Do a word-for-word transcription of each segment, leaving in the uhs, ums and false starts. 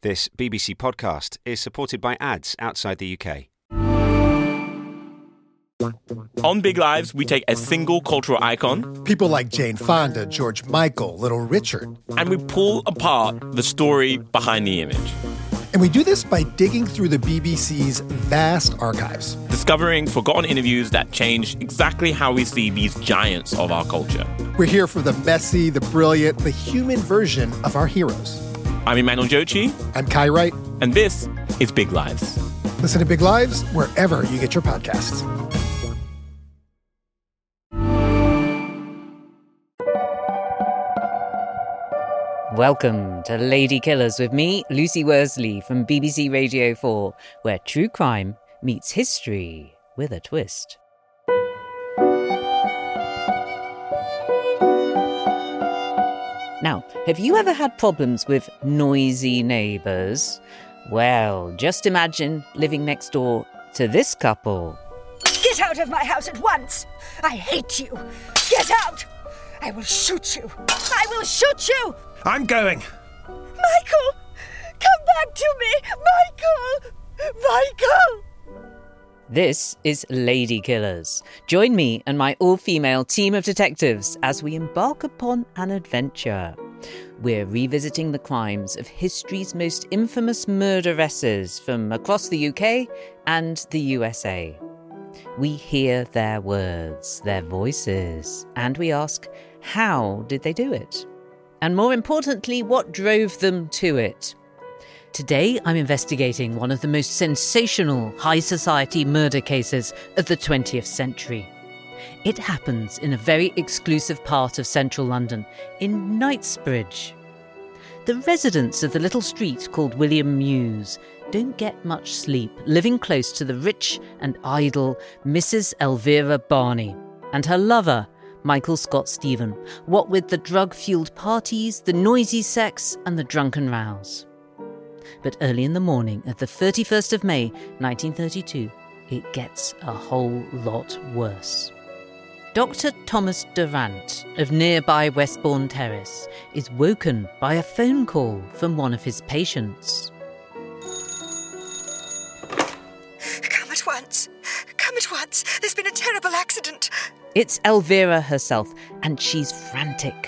This B B C podcast is supported by ads outside the U K. On Big Lives, we take a single cultural icon, people like Jane Fonda, George Michael, Little Richard, and we pull apart the story behind the image. And we do this by digging through the B B C's vast archives, Discovering forgotten interviews that change exactly how we see these giants of our culture. We're here for the messy, the brilliant, the human version of our heroes. I'm Emmanuel Jochi. I'm Kai Wright. And this is Big Lives. Listen to Big Lives wherever you get your podcasts. Welcome to Lady Killers with me, Lucy Worsley from B B C Radio four, where true crime meets history with a twist. Now, have you ever had problems with noisy neighbours? Well, just imagine living next door to this couple. Get out of my house at once! I hate you! Get out! I will shoot you! I will shoot you! I'm going. Michael! Come back to me! Michael! Michael! This is Lady Killers. Join me and my all-female team of detectives as we embark upon an adventure. We're revisiting the crimes of history's most infamous murderesses from across the U K and the U S A. We hear their words, their voices, and we ask, how did they do it? And more importantly, what drove them to it? Today, I'm investigating one of the most sensational high society murder cases of the twentieth century. It happens in a very exclusive part of central London, in Knightsbridge. The residents of the little street called William Mews don't get much sleep, living close to the rich and idle Missus Elvira Barney and her lover, Michael Scott Stephen, what with the drug-fueled parties, the noisy sex and the drunken rows. But early in the morning of the thirty-first of May, nineteen thirty-two, it gets a whole lot worse. Doctor Thomas Durant of nearby Westbourne Terrace is woken by a phone call from one of his patients. Come at once! Come at once! There's been a terrible accident! It's Elvira herself, and she's frantic.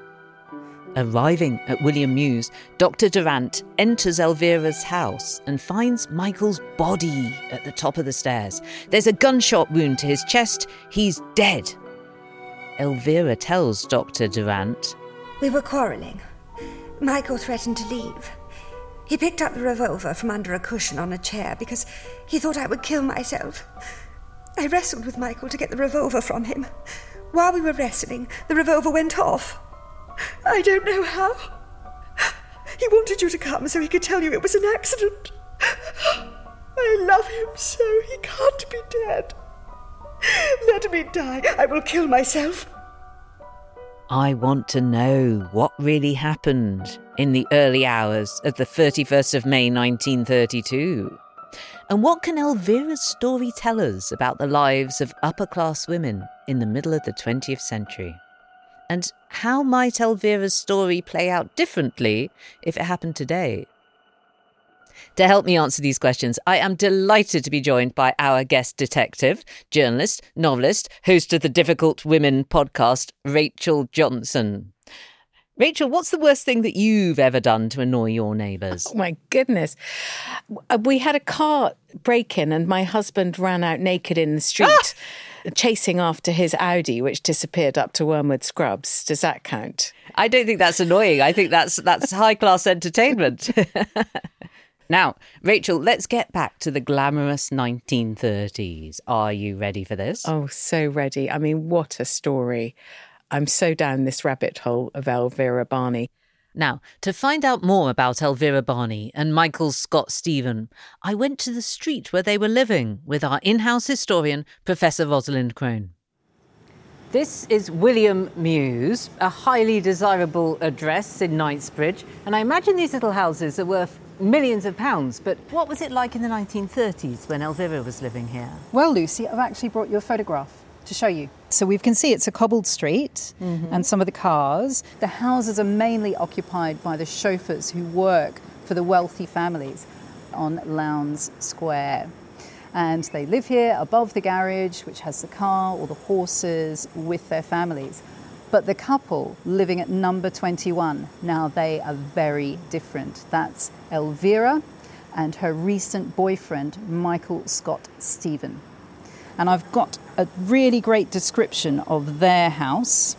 Arriving at William Mews, Doctor Durant enters Elvira's house and finds Michael's body at the top of the stairs. There's a gunshot wound to his chest. He's dead. Elvira tells Doctor Durant, We were quarrelling. Michael threatened to leave. He picked up the revolver from under a cushion on a chair because he thought I would kill myself. I wrestled with Michael to get the revolver from him. While we were wrestling, the revolver went off. I don't know how. He wanted you to come so he could tell you it was an accident. I love him so, he can't be dead. Let me die. I will kill myself. I want to know what really happened in the early hours of the thirty-first of May nineteen thirty-two. And what can Elvira's story tell us about the lives of upper-class women in the middle of the twentieth century? And how might Elvira's story play out differently if it happened today? To help me answer these questions, I am delighted to be joined by our guest detective, journalist, novelist, host of the Difficult Women podcast, Rachel Johnson. Rachel, what's the worst thing that you've ever done to annoy your neighbours? Oh, my goodness. We had a car break-in and my husband ran out naked in the street, ah! chasing after his Audi, which disappeared up to Wormwood Scrubs. Does that count? I don't think that's annoying. I think that's that's high-class entertainment. Now, Rachel, let's get back to the glamorous nineteen thirties. Are you ready for this? Oh, so ready. I mean, what a story. I'm so down this rabbit hole of Elvira Barney. Now, to find out more about Elvira Barney and Michael Scott Stephen, I went to the street where they were living with our in-house historian, Professor Rosalind Crone. This is William Mews, a highly desirable address in Knightsbridge. And I imagine these little houses are worth millions of pounds. But what was it like in the nineteen thirties when Elvira was living here? Well, Lucy, I've actually brought you a photograph to show you. So we can see it's a cobbled street mm-hmm. and some of the cars. The houses are mainly occupied by the chauffeurs who work for the wealthy families on Lowndes Square. And they live here above the garage, which has the car or the horses, with their families. But the couple living at number twenty-one, now they are very different. That's Elvira and her recent boyfriend, Michael Scott Stephen. And I've got a really great description of their house.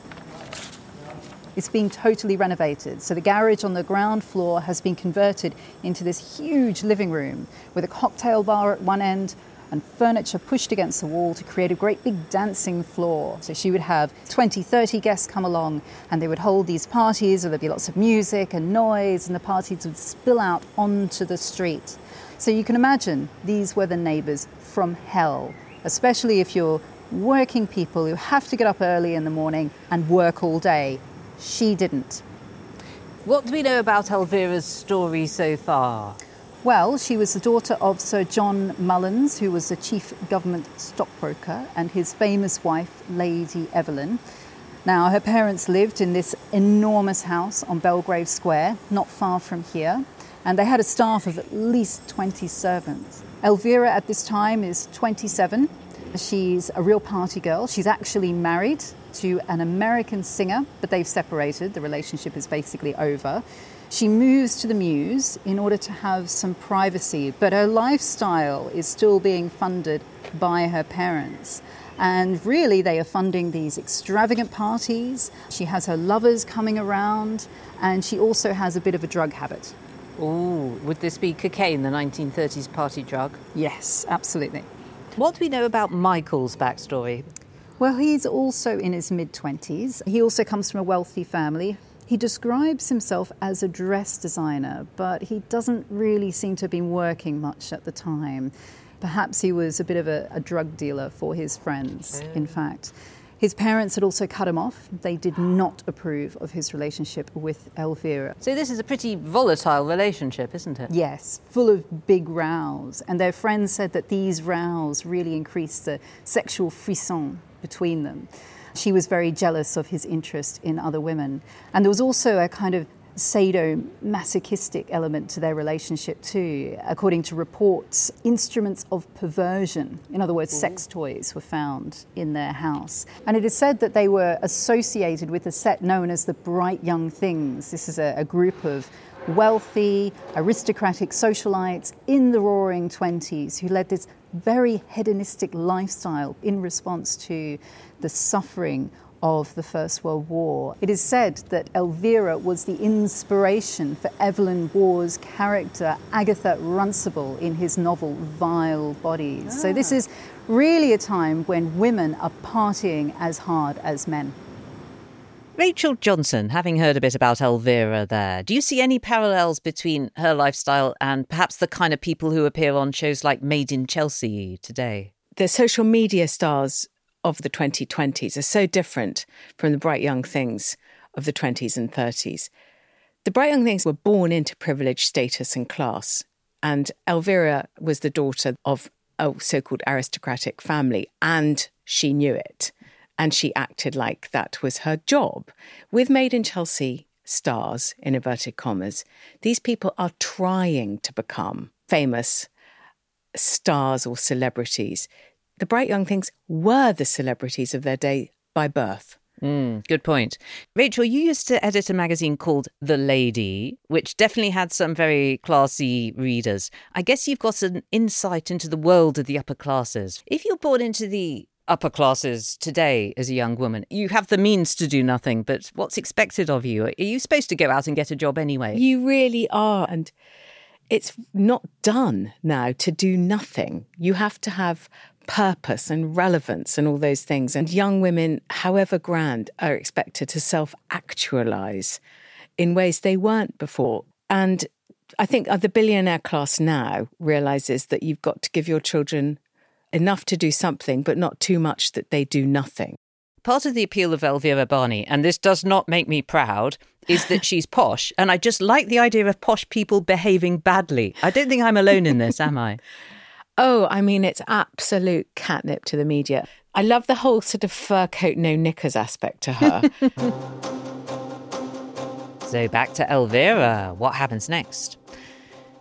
It's being totally renovated. So the garage on the ground floor has been converted into this huge living room with a cocktail bar at one end and furniture pushed against the wall to create a great big dancing floor. So she would have twenty, thirty guests come along and they would hold these parties, or there'd be lots of music and noise, and the parties would spill out onto the street. So you can imagine these were the neighbours from hell, especially if you're working people who have to get up early in the morning and work all day. She didn't. What do we know about Elvira's story so far? Well, she was the daughter of Sir John Mullins, who was a chief government stockbroker, and his famous wife, Lady Evelyn. Now, her parents lived in this enormous house on Belgrave Square, not far from here, and they had a staff of at least twenty servants. Elvira at this time is twenty-seven. She's a real party girl. She's actually married to an American singer, but they've separated. The relationship is basically over. She moves to the Mews in order to have some privacy, but her lifestyle is still being funded by her parents. And really, they are funding these extravagant parties. She has her lovers coming around, and she also has a bit of a drug habit. Oh, would this be cocaine, the nineteen thirties party drug? Yes, absolutely. What do we know about Michael's backstory? Well, he's also in his mid-twenties. He also comes from a wealthy family. He describes himself as a dress designer, but he doesn't really seem to have been working much at the time. Perhaps he was a bit of a, a drug dealer for his friends, in fact. His parents had also cut him off. They did not approve of his relationship with Elvira. So this is a pretty volatile relationship, isn't it? Yes, full of big rows. And their friends said that these rows really increased the sexual frisson between them. She was very jealous of his interest in other women. And there was also a kind of sadomasochistic element to their relationship too. According to reports, instruments of perversion, in other words, sex toys, were found in their house. And it is said that they were associated with a set known as the Bright Young Things. This is a, a group of wealthy, aristocratic socialites in the Roaring Twenties who led this very hedonistic lifestyle in response to the suffering of the First World War. It is said that Elvira was the inspiration for Evelyn Waugh's character Agatha Runcible in his novel Vile Bodies. Ah. So this is really a time when women are partying as hard as men. Rachel Johnson, having heard a bit about Elvira there, do you see any parallels between her lifestyle and perhaps the kind of people who appear on shows like Made in Chelsea today? The social media stars of the twenty twenties are so different from the Bright Young Things of the twenties and thirties. The Bright Young Things were born into privilege, status and class, and Elvira was the daughter of a so-called aristocratic family, and she knew it, and she acted like that was her job. With Made in Chelsea stars, in inverted commas, these people are trying to become famous stars or celebrities. The Bright Young Things were the celebrities of their day by birth. Mm, good point. Rachel, you used to edit a magazine called The Lady, which definitely had some very classy readers. I guess you've got an insight into the world of the upper classes. If you're born into the upper classes today as a young woman, you have the means to do nothing, but what's expected of you? Are you supposed to go out and get a job anyway? You really are, and it's not done now to do nothing. You have to have purpose and relevance and all those things. And young women, however grand, are expected to self-actualise in ways they weren't before. And I think the billionaire class now realises that you've got to give your children enough to do something, but not too much that they do nothing. Part of the appeal of Elvira Barney, and this does not make me proud, is that she's posh. And I just like the idea of posh people behaving badly. I don't think I'm alone in this, am I? Oh, I mean, it's absolute catnip to the media. I love the whole sort of fur coat, no knickers aspect to her. So back to Elvira. What happens next?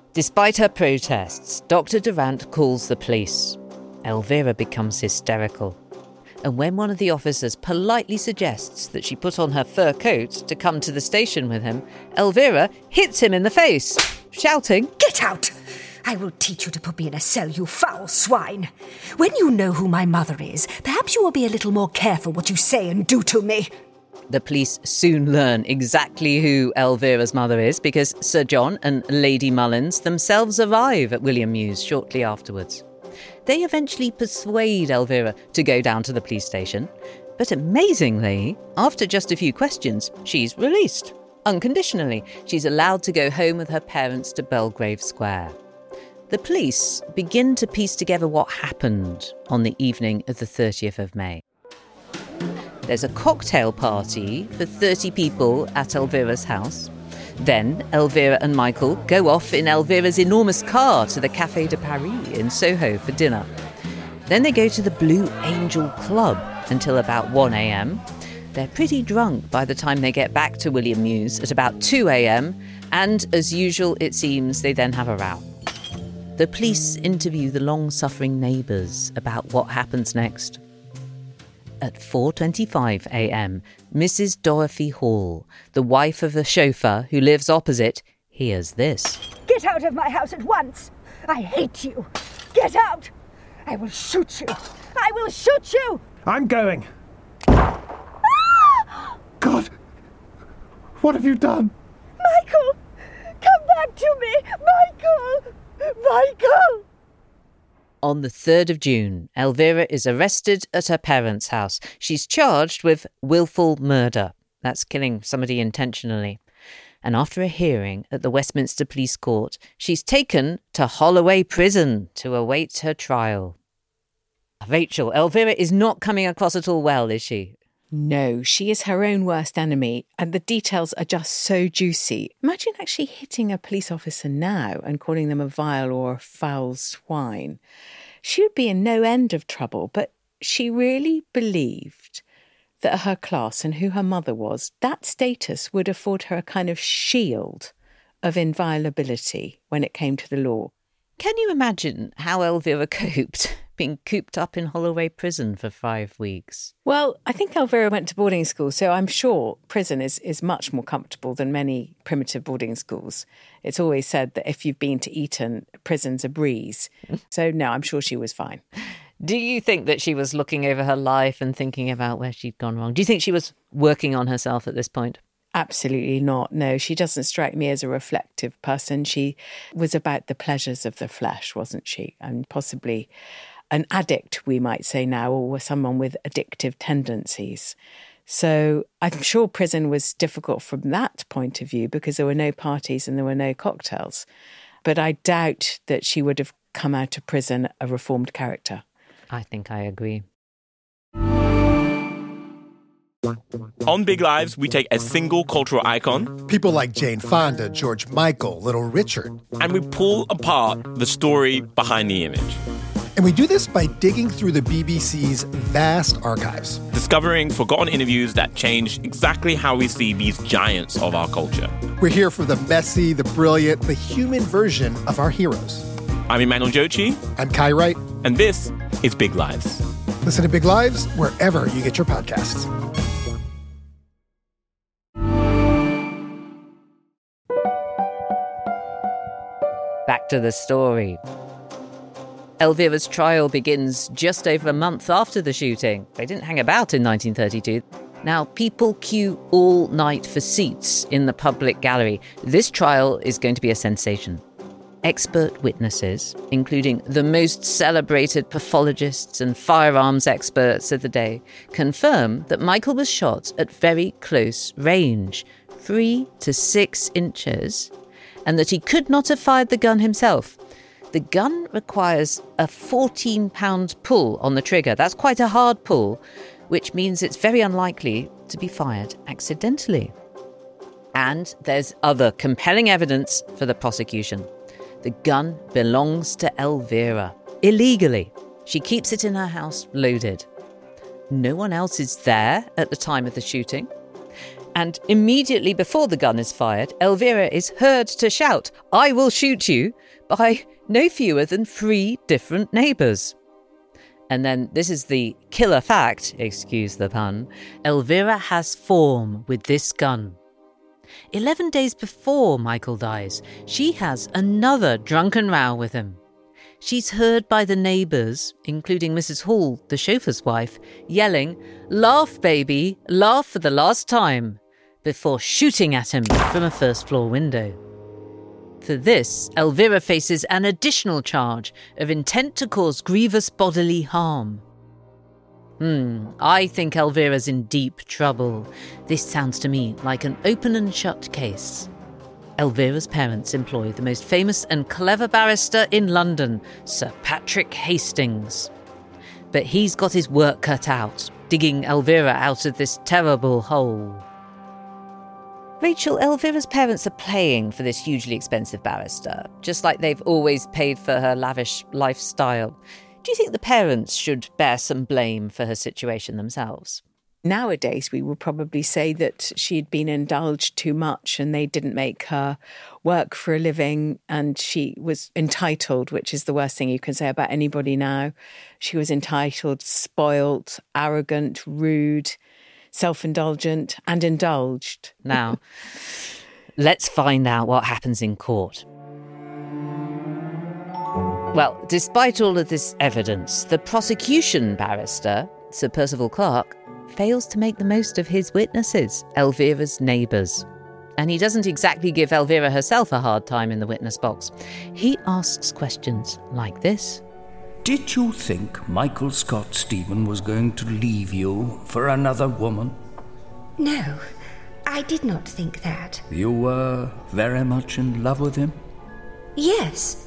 Despite her protests, Doctor Durant calls the police. Elvira becomes hysterical. And when one of the officers politely suggests that she put on her fur coat to come to the station with him, Elvira hits him in the face, shouting, "Get out! I will teach you to put me in a cell, you foul swine! When you know who my mother is, perhaps you will be a little more careful what you say and do to me." The police soon learn exactly who Elvira's mother is because Sir John and Lady Mullins themselves arrive at William Mews shortly afterwards. They eventually persuade Elvira to go down to the police station, but amazingly, after just a few questions, she's released. Unconditionally, she's allowed to go home with her parents to Belgrave Square. The police begin to piece together what happened on the evening of the thirtieth of May. There's a cocktail party for thirty people at Elvira's house. Then Elvira and Michael go off in Elvira's enormous car to the Café de Paris in Soho for dinner. Then they go to the Blue Angel Club until about one a.m. They're pretty drunk by the time they get back to William Mews at about two a.m. and, as usual, it seems they then have a row. The police interview the long-suffering neighbours about what happens next. At four twenty-five a.m, Missus Dorothy Hall, the wife of the chauffeur who lives opposite, hears this. "Get out of my house at once! I hate you! Get out! I will shoot you! I will shoot you!" I'm going. Ah! God, what have you done? Michael! Come back to me! Michael! Michael! On the third of June, Elvira is arrested at her parents' house. She's charged with willful murder. That's killing somebody intentionally. And after a hearing at the Westminster Police Court, she's taken to Holloway Prison to await her trial. Rachel, Elvira is not coming across at all well, is she? No, she is her own worst enemy, and the details are just so juicy. Imagine actually hitting a police officer now and calling them a vile or a foul swine. She would be in no end of trouble, but she really believed that her class and who her mother was, that status would afford her a kind of shield of inviolability when it came to the law. Can you imagine how Elvira coped, being cooped up in Holloway Prison for five weeks? Well, I think Elvira went to boarding school, so I'm sure prison is, is much more comfortable than many primitive boarding schools. It's always said that if you've been to Eton, prison's a breeze. So, no, I'm sure she was fine. Do you think that she was looking over her life and thinking about where she'd gone wrong? Do you think she was working on herself at this point? Absolutely not. No, she doesn't strike me as a reflective person. She was about the pleasures of the flesh, wasn't she? And possibly an addict, we might say now, or someone with addictive tendencies. So I'm sure prison was difficult from that point of view because there were no parties and there were no cocktails. But I doubt that she would have come out of prison a reformed character. I think I agree. On Big Lives, we take a single cultural icon People like Jane Fonda, George Michael, Little Richard. and we pull apart the story behind the image, And we do this by digging through the B B C's vast archives. discovering forgotten interviews that changed exactly how we see these giants of our culture. We're here for the messy, the brilliant, the human version of our heroes. I'm Emmanuel Jochi, I'm Kai Wright. and this is Big Lives. Listen to Big Lives wherever you get your podcasts. Back to the story. Elvira's trial begins just over a month after the shooting. They didn't hang about in nineteen thirty-two. Now, people queue all night for seats in the public gallery. This trial is going to be a sensation. Expert witnesses, including the most celebrated pathologists and firearms experts of the day, confirm that Michael was shot at very close range, three to six inches, and that he could not have fired the gun himself. The gun requires a fourteen-pound pull on the trigger. That's quite a hard pull, which means it's very unlikely to be fired accidentally. And there's other compelling evidence for the prosecution. The gun belongs to Elvira, illegally. She keeps it in her house loaded. No one else is there at the time of the shooting. And immediately before the gun is fired, Elvira is heard to shout, "I will shoot you," by no fewer than three different neighbours. And then this is the killer fact, excuse the pun, Elvira has form with this gun. Eleven days before Michael dies, she has another drunken row with him. She's heard by the neighbours, including Missus Hall, the chauffeur's wife, yelling, "Laugh, baby, laugh for the last time," before shooting at him from a first-floor window. For this, Elvira faces an additional charge of intent to cause grievous bodily harm. Hmm, I think Elvira's in deep trouble. This sounds to me like an open and shut case. Elvira's parents employ the most famous and clever barrister in London, Sir Patrick Hastings. But he's got his work cut out, digging Elvira out of this terrible hole. Rachel, Elvira's parents are paying for this hugely expensive barrister, just like they've always paid for her lavish lifestyle. Do you think the parents should bear some blame for her situation themselves? Nowadays, we would probably say that she'd been indulged too much and they didn't make her work for a living and she was entitled, which is the worst thing you can say about anybody now. She was entitled, spoilt, arrogant, rude, self-indulgent and indulged. Now, let's find out what happens in court. Well, despite all of this evidence, the prosecution barrister, Sir Percival Clark, fails to make the most of his witnesses, Elvira's neighbours. And he doesn't exactly give Elvira herself a hard time in the witness box. He asks questions like this. Did you think Michael Scott Stephen was going to leave you for another woman? No, I did not think that. You were very much in love with him? Yes.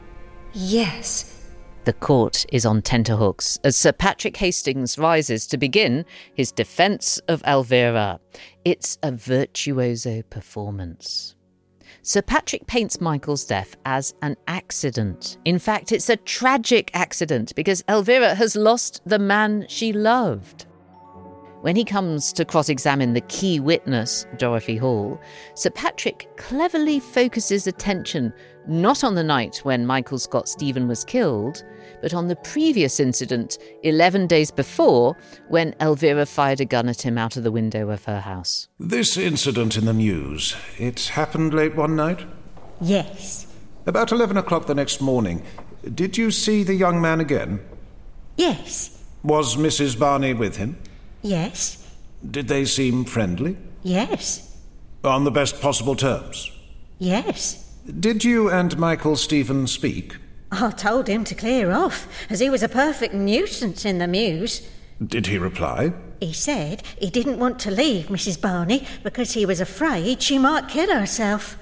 Yes. The court is on tenterhooks as Sir Patrick Hastings rises to begin his defence of Elvira. It's a virtuoso performance. Sir Patrick paints Michael's death as an accident. In fact, it's a tragic accident because Elvira has lost the man she loved. When he comes to cross-examine the key witness, Dorothy Hall, Sir Patrick cleverly focuses attention not on the night when Michael Scott Stephen was killed, but on the previous incident, eleven days before, when Elvira fired a gun at him out of the window of her house. This incident in the Mews, it happened late one night? Yes. About eleven o'clock the next morning. Did you see the young man again? Yes. Was Missus Barney with him? Yes. Did they seem friendly? Yes. On the best possible terms? Yes. Did you and Michael Stephen speak? I told him to clear off, as he was a perfect nuisance in the Mews. Did he reply? He said he didn't want to leave Missus Barney because he was afraid she might kill herself.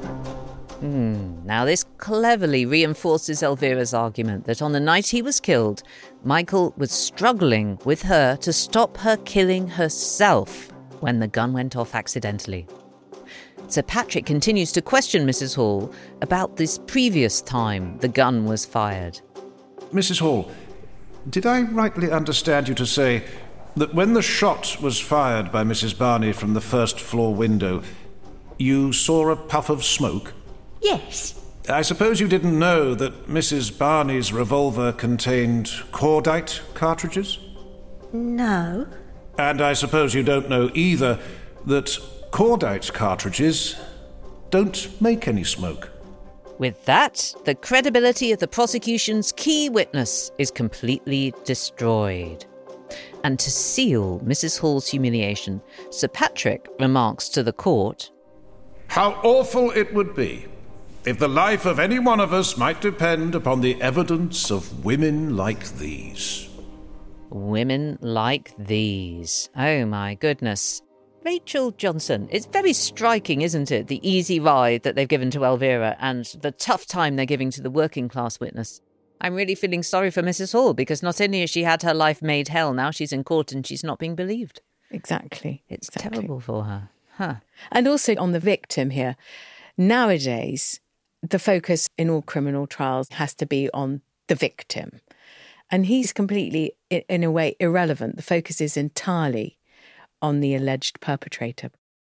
Hmm. Now this cleverly reinforces Elvira's argument that on the night he was killed, Michael was struggling with her to stop her killing herself when the gun went off accidentally. Sir Patrick continues to question Missus Hall about this previous time the gun was fired. Missus Hall, did I rightly understand you to say that when the shot was fired by Missus Barney from the first floor window, you saw a puff of smoke? Yes. I suppose you didn't know that Missus Barney's revolver contained cordite cartridges? No. And I suppose you don't know either that cordite cartridges don't make any smoke. With that, the credibility of the prosecution's key witness is completely destroyed. And to seal Missus Hall's humiliation, Sir Patrick remarks to the court, "How awful it would be if the life of any one of us might depend upon the evidence of women like these." Women like these. Oh my goodness. Rachel Johnson, it's very striking, isn't it, the easy ride that they've given to Elvira and the tough time they're giving to the working class witness. I'm really feeling sorry for Missus Hall because not only has she had her life made hell, now she's in court and she's not being believed. Exactly. It's exactly. terrible for her. Huh. And also on the victim here. Nowadays, the focus in all criminal trials has to be on the victim. And he's completely, in a way, irrelevant. The focus is entirely on the alleged perpetrator.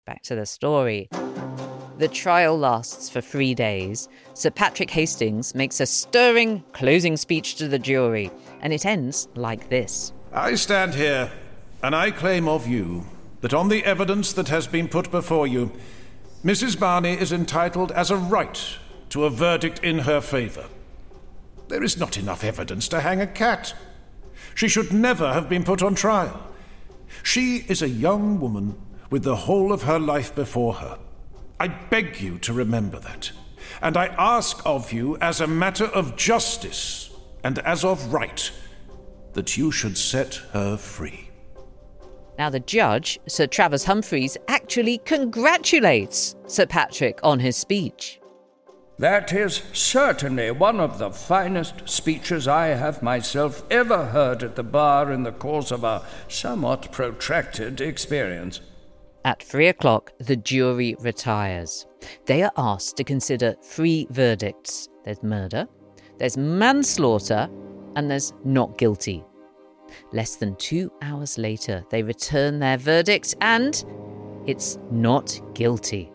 Back to the story. The trial lasts for three days. Sir Patrick Hastings makes a stirring closing speech to the jury, and it ends like this. I stand here, and I claim of you that on the evidence that has been put before you, Missus Barney is entitled as a right to a verdict in her favour. There is not enough evidence to hang a cat. She should never have been put on trial. She is a young woman with the whole of her life before her. I beg you to remember that, and I ask of you as a matter of justice and as of right that you should set her free. Now the judge, Sir Travers Humphreys, actually congratulates Sir Patrick on his speech. That is certainly one of the finest speeches I have myself ever heard at the bar in the course of a somewhat protracted experience. At three o'clock, the jury retires. They are asked to consider three verdicts. There's murder, there's manslaughter, and there's not guilty. Less than two hours later, they return their verdict, and it's not guilty.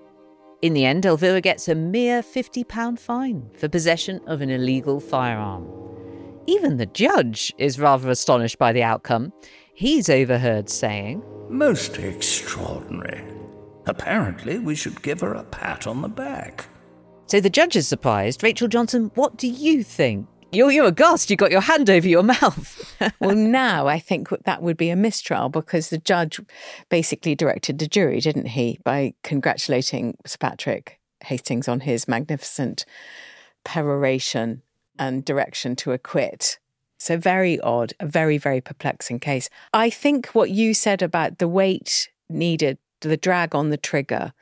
In the end, Elvira gets a mere fifty pounds fine for possession of an illegal firearm. Even the judge is rather astonished by the outcome. He's overheard saying, "Most extraordinary. Apparently we should give her a pat on the back." So the judge is surprised. Rachel Johnson, what do you think? You're, you're aghast. You got your hand over your mouth. Well, now I think that would be a mistrial because the judge basically directed the jury, didn't he, by congratulating Sir Patrick Hastings on his magnificent peroration and direction to acquit. So very odd, a very, very perplexing case. I think what you said about the weight needed, the drag on the trigger,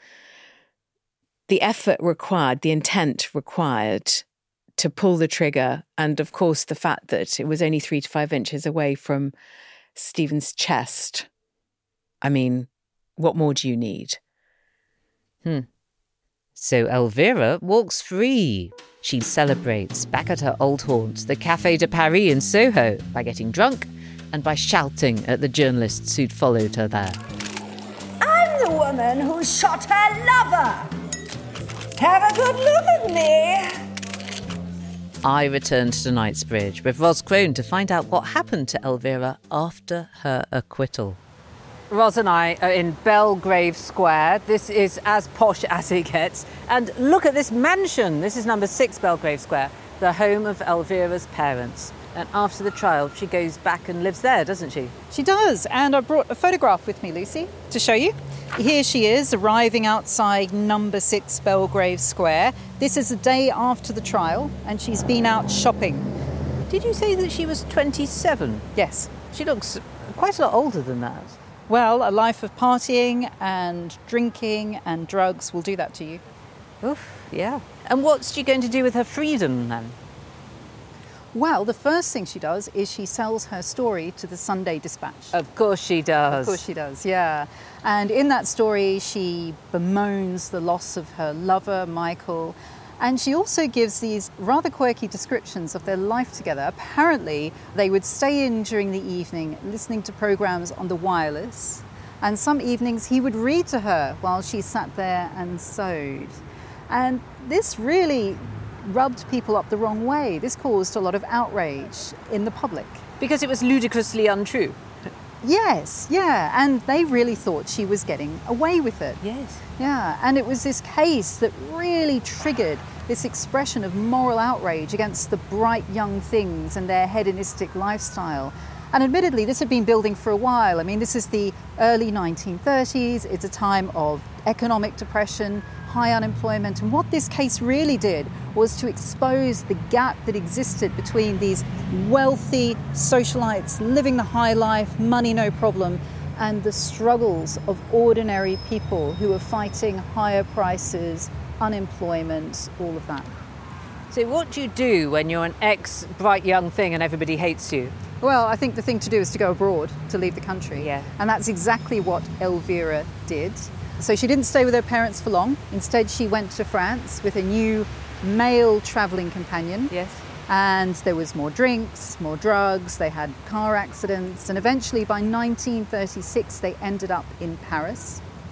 the effort required, the intent required to pull the trigger, and of course the fact that it was only three to five inches away from Stephen's chest. I mean, what more do you need? Hmm. So Elvira walks free. She celebrates back at her old haunt, the Café de Paris in Soho, by getting drunk and by shouting at the journalists who'd followed her there. I'm the woman who shot her lover. Have a good look at me. I returned to Knightsbridge with Ros Crone to find out what happened to Elvira after her acquittal. Ros and I are in Belgrave Square. This is as posh as it gets. And look at this mansion. This is number six Belgrave Square, the home of Elvira's parents. And after the trial, she goes back and lives there, doesn't she? She does, and I brought a photograph with me, Lucy, to show you. Here she is, arriving outside number six Belgrave Square. This is the day after the trial, and she's been out shopping. Did you say that she was twenty-seven? Yes. She looks quite a lot older than that. Well, a life of partying and drinking and drugs will do that to you. Oof, yeah. And what's she going to do with her freedom, then? Well, the first thing she does is she sells her story to the Sunday Dispatch. Of course she does. Of course she does, yeah. And in that story, she bemoans the loss of her lover, Michael, and she also gives these rather quirky descriptions of their life together. Apparently, they would stay in during the evening, listening to programmes on the wireless, and some evenings he would read to her while she sat there and sewed. And this really rubbed people up the wrong way. This caused a lot of outrage in the public. Because it was ludicrously untrue. Yes, yeah, and they really thought she was getting away with it. Yes. Yeah, and it was this case that really triggered this expression of moral outrage against the bright young things and their hedonistic lifestyle. And admittedly, this had been building for a while. I mean, this is the early nineteen thirties. It's a time of economic depression, high unemployment. And what this case really did was to expose the gap that existed between these wealthy socialites living the high life, money no problem, and the struggles of ordinary people who were fighting higher prices, unemployment, all of that. So what do you do when you're an ex-bright young thing and everybody hates you? Well, I think the thing to do is to go abroad, to leave the country. Yeah. And that's exactly what Elvira did. So she didn't stay with her parents for long. Instead, she went to France with a new male travelling companion. Yes. And there was more drinks, more drugs, they had car accidents, and eventually by nineteen thirty-six they ended up in Paris.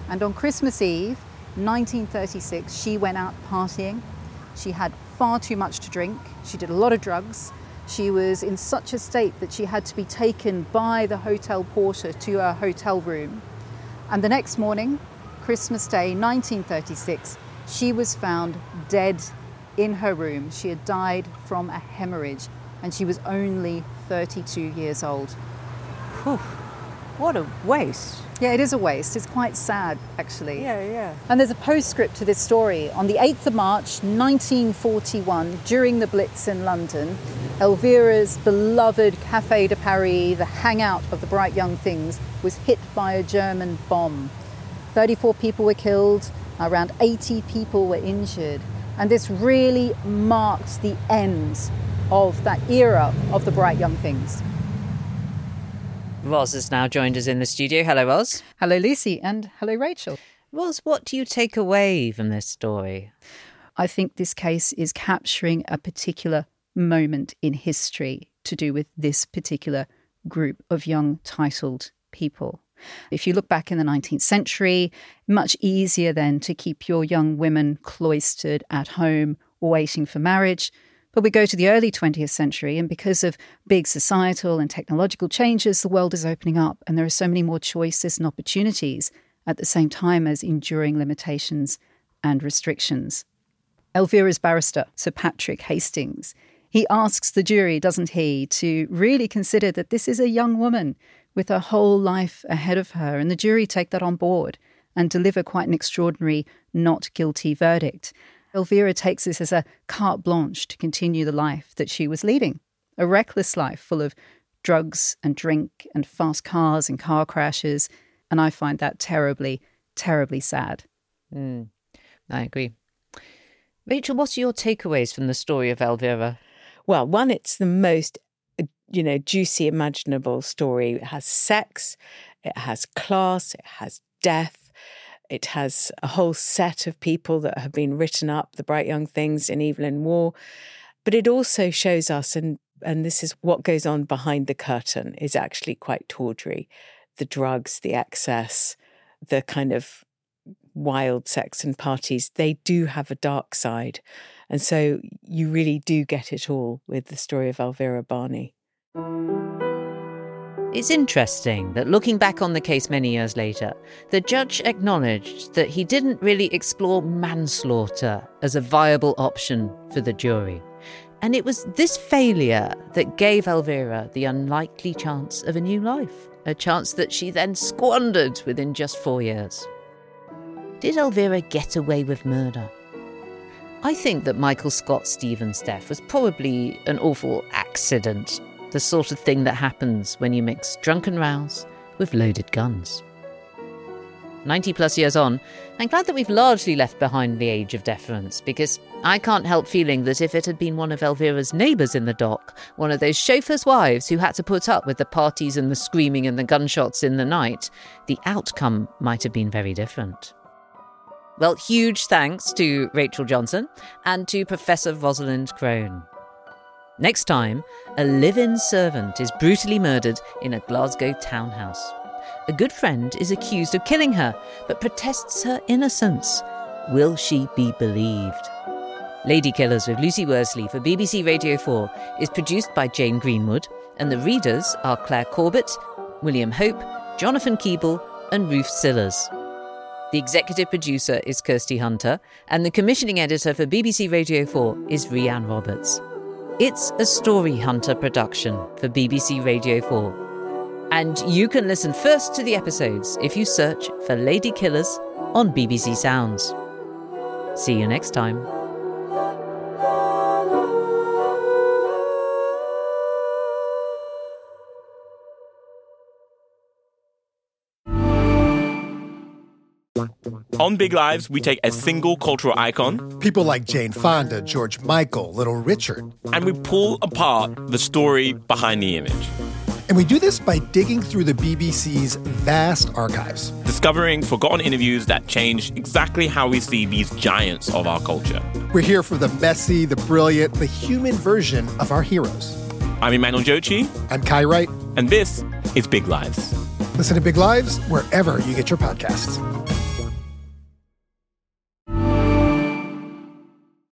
And on Christmas Eve, nineteen thirty-six, she went out partying. She had far too much to drink. She did a lot of drugs. She was in such a state that she had to be taken by the hotel porter to her hotel room. And the next morning, Christmas Day, nineteen thirty-six, she was found dead in her room. She had died from a hemorrhage, and she was only thirty-two years old. Whew. What a waste. Yeah, it is a waste. It's quite sad, actually. Yeah, yeah. And there's a postscript to this story. On the eighth of March, nineteen forty-one, during the Blitz in London, Elvira's beloved Café de Paris, the hangout of the bright young things, was hit by a German bomb. thirty-four people were killed, around eighty people were injured. And this really marked the end of that era of the bright young things. Roz has now joined us in the studio. Hello, Roz. Hello, Lucy, and hello, Rachel. Roz, what do you take away from this story? I think this case is capturing a particular moment in history to do with this particular group of young titled people. If you look back in the nineteenth century, much easier then to keep your young women cloistered at home or waiting for marriage. But we go to the early twentieth century, and because of big societal and technological changes, the world is opening up, and there are so many more choices and opportunities at the same time as enduring limitations and restrictions. Elvira's barrister, Sir Patrick Hastings, he asks the jury, doesn't he, to really consider that this is a young woman with her whole life ahead of her, and the jury take that on board and deliver quite an extraordinary not guilty verdict. Elvira takes this as a carte blanche to continue the life that she was leading, a reckless life full of drugs and drink and fast cars and car crashes, and I find that terribly, terribly sad. Mm, I agree. Rachel, what are your takeaways from the story of Elvira? Well, one, it's the most, you know, juicy imaginable story. It has sex, it has class, it has death. It has a whole set of people that have been written up, the bright young things in Evelyn Waugh. But it also shows us, and, and this is what goes on behind the curtain, is actually quite tawdry. The drugs, the excess, the kind of wild sex and parties, they do have a dark side. And so you really do get it all with the story of Elvira Barney. It's interesting that looking back on the case many years later, the judge acknowledged that he didn't really explore manslaughter as a viable option for the jury. And it was this failure that gave Elvira the unlikely chance of a new life, a chance that she then squandered within just four years. Did Elvira get away with murder? I think that Michael Scott Stevens' death was probably an awful accident. The sort of thing that happens when you mix drunken rows with loaded guns. ninety plus years on, I'm glad that we've largely left behind the age of deference, because I can't help feeling that if it had been one of Elvira's neighbours in the dock, one of those chauffeurs' wives who had to put up with the parties and the screaming and the gunshots in the night, the outcome might have been very different. Well, huge thanks to Rachel Johnson and to Professor Rosalind Crone. Next time, a live-in servant is brutally murdered in a Glasgow townhouse. A good friend is accused of killing her, but protests her innocence. Will she be believed? Lady Killers with Lucy Worsley for B B C Radio four is produced by Jane Greenwood, and the readers are Claire Corbett, William Hope, Jonathan Keeble, and Ruth Sillars. The executive producer is Kirsty Hunter, and the commissioning editor for B B C Radio four is Rhiann Roberts. It's a Story Hunter production for B B C Radio four. And you can listen first to the episodes if you search for Lady Killers on B B C Sounds. See you next time. On Big Lives, we take a single cultural icon, People like Jane Fonda, George Michael, Little Richard. and we pull apart the story behind the image, And we do this by digging through the B B C's vast archives. discovering forgotten interviews that change exactly how we see these giants of our culture. We're here for the messy, the brilliant, the human version of our heroes. I'm Emmanuel Jochi, I'm Kai Wright. and this is Big Lives. Listen to Big Lives wherever you get your podcasts.